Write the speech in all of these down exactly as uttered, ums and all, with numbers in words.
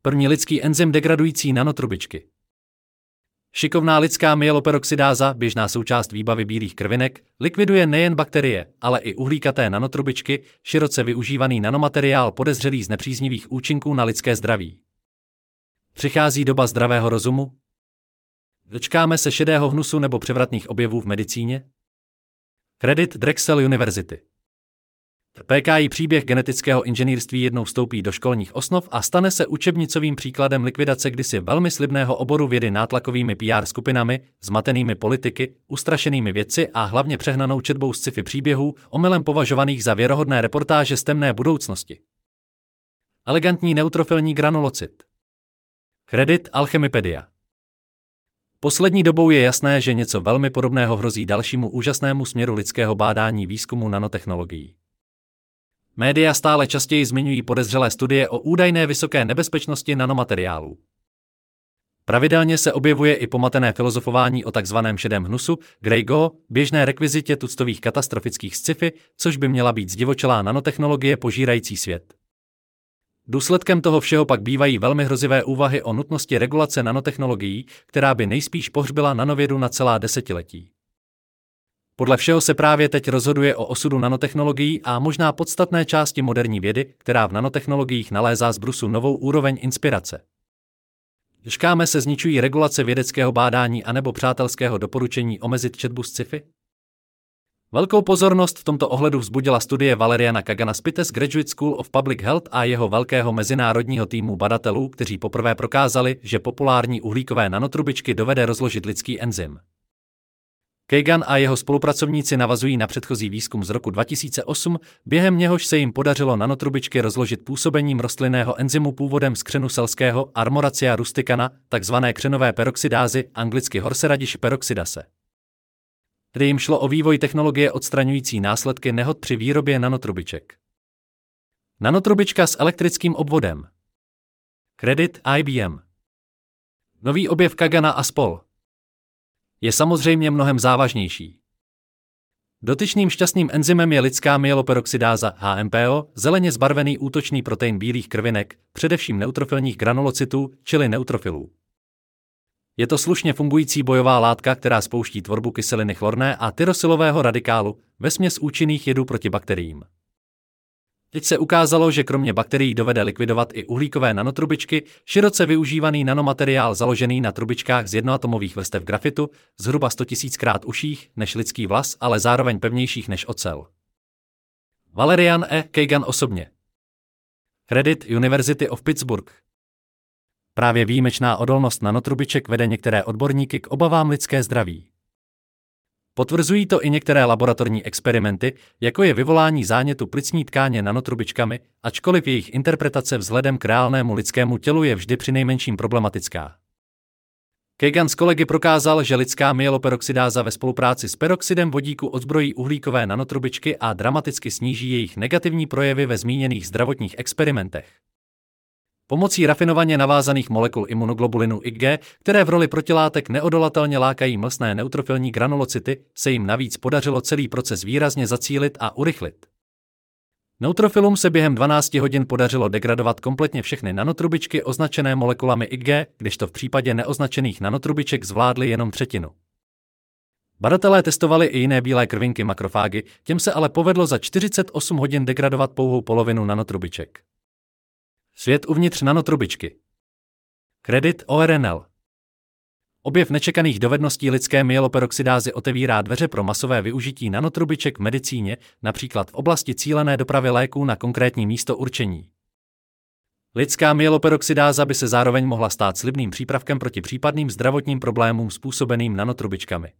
První lidský enzym degradující nanotrubičky. Šikovná lidská myeloperoxidáza, běžná součást výbavy bílých krvinek, likviduje nejen bakterie, ale i uhlíkaté nanotrubičky, široce využívaný nanomateriál podezřelý z nepříznivých účinků na lidské zdraví. Přichází doba zdravého rozumu? Dočkáme se šedého hnusu nebo převratných objevů v medicíně? Kredit Drexel University. P K I příběh genetického inženýrství jednou vstoupí do školních osnov a stane se učebnicovým příkladem likvidace kdysi velmi slibného oboru vědy nátlakovými P R skupinami, zmatenými politiky, ustrašenými vědci a hlavně přehnanou četbou sci-fi příběhů, omylem považovaných za věrohodné reportáže z temné budoucnosti. Elegantní neutrofilní granulocit. Kredit Alchemipedia. Poslední dobou je jasné, že něco velmi podobného hrozí dalšímu úžasnému směru lidského bádání výzkumu nanotechnologií. Média stále častěji zmiňují podezřelé studie o údajné vysoké nebezpečnosti nanomateriálů. Pravidelně se objevuje i pomatené filozofování o takzvaném šedém hnusu, Grey Goo, běžné rekvizitě tuctových katastrofických sci-fi, což by měla být zdivočelá nanotechnologie požírající svět. Důsledkem toho všeho pak bývají velmi hrozivé úvahy o nutnosti regulace nanotechnologií, která by nejspíš pohřbila nanovědu na celá desetiletí. Podle všeho se právě teď rozhoduje o osudu nanotechnologií a možná podstatné části moderní vědy, která v nanotechnologiích nalézá z brusu novou úroveň inspirace. Dočkáme se zničují regulace vědeckého bádání anebo přátelského doporučení omezit četbu sci-fi? Velkou pozornost v tomto ohledu vzbudila studie Valeriana Kagana z Pites Graduate School of Public Health a jeho velkého mezinárodního týmu badatelů, kteří poprvé prokázali, že populární uhlíkové nanotrubičky dovede rozložit lidský enzym. Kagan a jeho spolupracovníci navazují na předchozí výzkum z roku dva tisíce osm, během něhož se jim podařilo nanotrubičky rozložit působením rostlinného enzymu původem z křenu selského Armoracia rusticana, takzvané křenové peroxidázy, anglicky Horseradish peroxidase. Tedy jim šlo o vývoj technologie odstraňující následky nehod při výrobě nanotrubiček. Nanotrubička s elektrickým obvodem. Kredit I B M. Nový objev Kagana a spol. Je samozřejmě mnohem závažnější. Dotyčným šťastným enzymem je lidská myeloperoxidáza H M P O, zeleně zbarvený útočný protein bílých krvinek, především neutrofilních granulocitů, čili neutrofilů. Je to slušně fungující bojová látka, která spouští tvorbu kyseliny chlorné a tyrosylového radikálu, vesměs účinných jedů proti bakteriím. Teď se ukázalo, že kromě bakterií dovede likvidovat i uhlíkové nanotrubičky, široce využívaný nanomateriál založený na trubičkách z jednoatomových vrstev grafitu, zhruba sto tisíckrát užších než lidský vlas, ale zároveň pevnějších než ocel. Valerian E. Kagan osobně. Kredit University of Pittsburgh. Právě výjimečná odolnost nanotrubiček vede některé odborníky k obavám lidské zdraví. Potvrzují to i některé laboratorní experimenty, jako je vyvolání zánětu plicní tkáně nanotrubičkami, ačkoliv jejich interpretace vzhledem k reálnému lidskému tělu je vždy přinejmenším problematická. Kagan s kolegy prokázal, že lidská myeloperoxidáza ve spolupráci s peroxidem vodíku odzbrojí uhlíkové nanotrubičky a dramaticky sníží jejich negativní projevy ve zmíněných zdravotních experimentech. Pomocí rafinovaně navázaných molekul imunoglobulinu I G, které v roli protilátek neodolatelně lákají mlsné neutrofilní granulocity, se jim navíc podařilo celý proces výrazně zacílit a urychlit. Neutrofilům se během dvanácti hodin podařilo degradovat kompletně všechny nanotrubičky označené molekulami I G, kdežto v případě neoznačených nanotrubiček zvládli jenom třetinu. Badatelé testovali i jiné bílé krvinky makrofágy, těm se ale povedlo za čtyřicet osm hodin degradovat pouhou polovinu nanotrubiček. Svět uvnitř nanotrubičky. Kredit O R N L. Objev nečekaných dovedností lidské myeloperoxidázy otevírá dveře pro masové využití nanotrubiček v medicíně, například v oblasti cílené dopravy léků na konkrétní místo určení. Lidská myeloperoxidáza by se zároveň mohla stát slibným přípravkem proti případným zdravotním problémům způsobeným nanotrubičkami.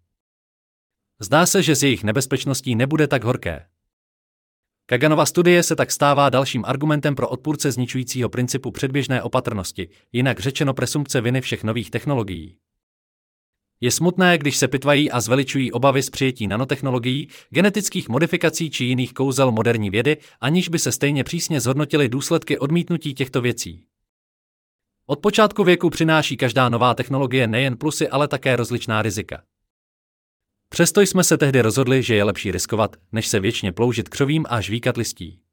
Zdá se, že z jejich nebezpečností nebude tak horké. Kaganova studie se tak stává dalším argumentem pro odpůrce zničujícího principu předběžné opatrnosti, jinak řečeno presumpce viny všech nových technologií. Je smutné, když se pitvají a zveličují obavy z přijetí nanotechnologií, genetických modifikací či jiných kouzel moderní vědy, aniž by se stejně přísně zhodnotily důsledky odmítnutí těchto věcí. Od počátku věku přináší každá nová technologie nejen plusy, ale také rozličná rizika. Přesto jsme se tehdy rozhodli, že je lepší riskovat, než se věčně ploužit křovím a žvíkat listí.